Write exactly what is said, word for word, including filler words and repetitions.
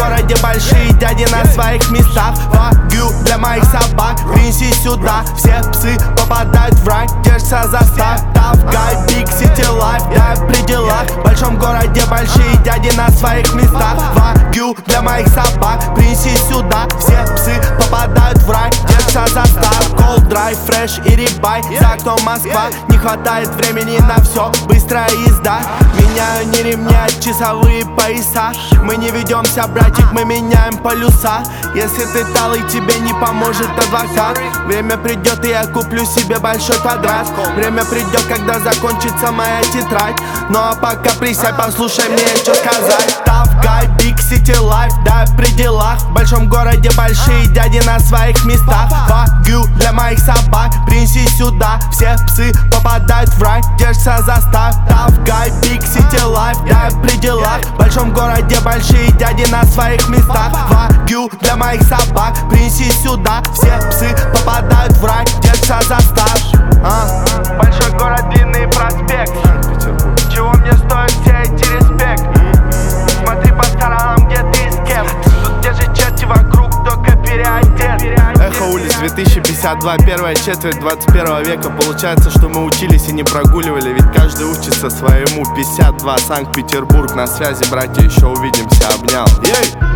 городе большие дяди на своих местах. Вагю для моих собак, принеси сюда. Все псы попадают в рай, держатся за став. Tough guy, big city life, да, при делах. В большом городе большие дяди на своих местах. Вагю для моих собак, принеси сюда. Все псы попадают в рай, держатся за став. Cold, dry, fresh и рибай, за окном Москва. Не хватает времени на все, быстрая езда. Меняю не ремни, а часовые пояса. Мы не ведемся, братик, мы меняем полюса. Если ты талый, тебе не поможет адвокат. Время придет, и я куплю себе большой квадрат. Время придет, когда закончится моя тетрадь. Ну а пока присядь, послушай мне, что сказать. Tough guy, big city life, да, при делах. В большом городе большие дяди на своих местах. Вагю для моих собак, принеси сюда. Все псы попадают в рай, держатся за став. Tough guy, big city life, да, при делах. В большом городе большие дяди на своих местах. Вагю для моих собак, принеси сюда. Все псы попадают в рай, держатся за став. а? Большой город, длинный проспект. Чего мне стоят все эти респект? Смотри по сторонам, где ты и с кем. Тут те же черти вокруг, только переодет. Эхо улиц две тысячи пятьдесят два, первая четверть двадцать первого века. Получается, что мы учились и не прогуливали, ведь каждый учится своему. Пятьдесят два, Санкт-Петербург, на связи, братья, еще увидимся, обнял. Ей!